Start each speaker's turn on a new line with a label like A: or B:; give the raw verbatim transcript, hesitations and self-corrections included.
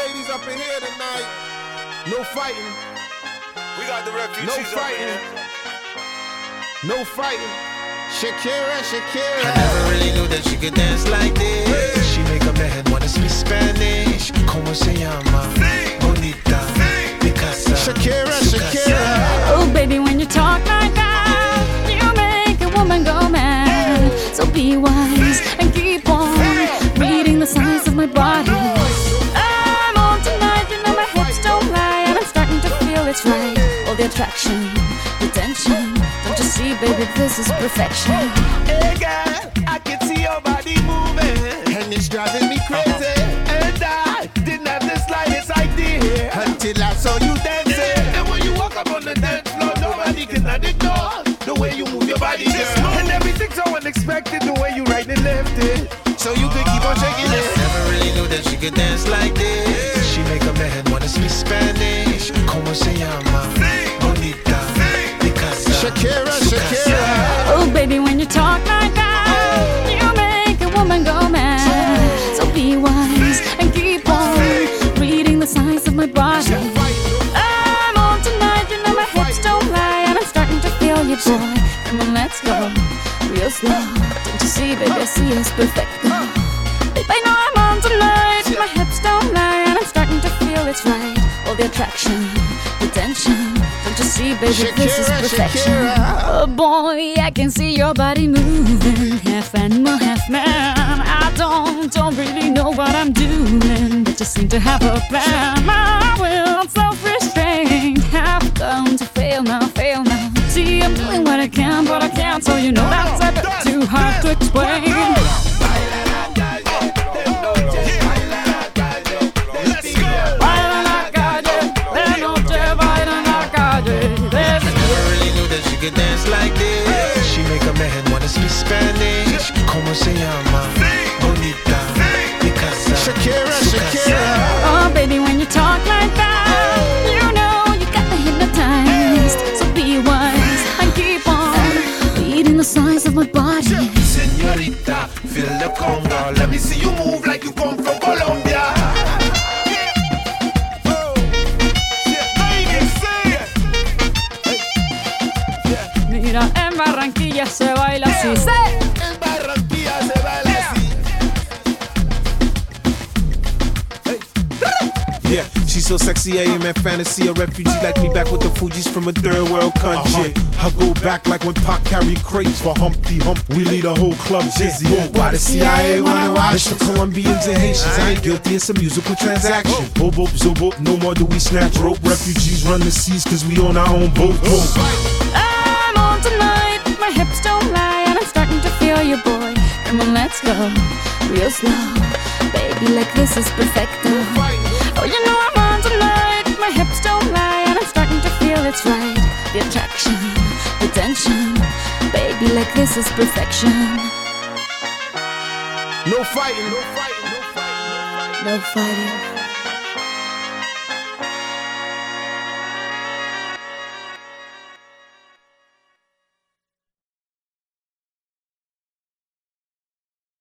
A: ladies up in here tonight. No fighting.
B: We got the refugees
A: No
B: up in
A: fighting.
B: here.
A: No fighting. Shakira, Shakira.
C: I never really knew that she could dance like this.
A: Hey.
C: She make a man wanna speak Spanish. Como se llama?
B: Sí.
C: Bonita.
B: Sí.
C: Picasa.
A: Shakira,
C: Su
A: Shakira.
C: casa.
D: Oh, baby, when you talk like that, you make a woman go mad. So be wise and keep on reading the signs of my body. I'm on tonight, you know my hips don't lie, and I'm starting to feel it's right. All the attraction, the tension. Don't you see, baby, this is perfection.
C: Hey girl, I can see your body moving,
A: And it's driving me crazy.
C: and I didn't have the slightest idea
A: Until I saw you dancing.
C: And when you walk up on the dance floor, nobody can ignore the way you move your body, girl. And everything's so unexpected, the way you right and left it.
A: So you could keep on shaking it.
C: Never really knew that she could dance like this. She make a man wanna speak Spanish. Como se llama? Bonita. Picasa.
A: Shakira,
C: Su
A: Shakira.
C: casa.
D: Oh, baby, when you talk like that, you make a woman go mad. So be wise and keep on reading the signs of my body. I'm on tonight, you know my hips don't lie, and I'm starting to feel you, boy. Come on, let's go, real slow. Don't you see, baby, I see it's perfect. Babe, I know I'm on tonight, my hips don't lie, and I'm starting to feel it's right. All the attraction, the tension. Don't you see, baby, this is
A: Shakira,
D: perfection.
A: Shakira.
D: Oh boy, I can see your body moving, half animal, half man. I don't, don't really know what I'm doing, but just seem to have a plan. My will, self-restrained, have come to fail now, fail now. See, I'm doing what I can, but I can't, so you know that's a bit too hard to explain.
B: Let's go.
D: Baila en la calle, de noche baila en la calle. There's a
C: Never really knew that she could dance like this. She make a man wanna speak Spanish. Como se llama? Bonita. Picasa.
A: Shakira,
C: Su
A: Shakira.
C: casa.
D: Oh, baby, when you talk like that, you know you got me hypnotized. So be wise and keep on reading the signs of my body.
C: Señorita, feel the conga. Let me see you move like you come from Colombia.
D: Mira, en Barranquilla se baila así. ¡Sí!
C: En Barranquilla se baila así.
A: Yeah, she's so sexy, I am in fantasy. A refugee like me back with the Fugees from a third world country. Uh-huh. I go back like when Pac carried crates for Humpty Hump. We lead a whole club dizzy. Yeah. Why the C I A wanna watch? It's the Colombians and Haitians. I ain't guilty, it's a musical transaction. Boop, boop, zo, boop, no more do we snatch rope. Refugees run the seas cause we on our own boat.
D: I'm on tonight, my hips don't lie, and I'm starting to feel you, boy. Come on, let's go, real slow. Baby, like this is perfecto. Oh, you know I'm on tonight, my hips don't lie, and I'm starting to feel it's right. The attraction, the tension. Baby, like this is perfection.
A: No fighting, no fighting, no fighting.
D: No fighting.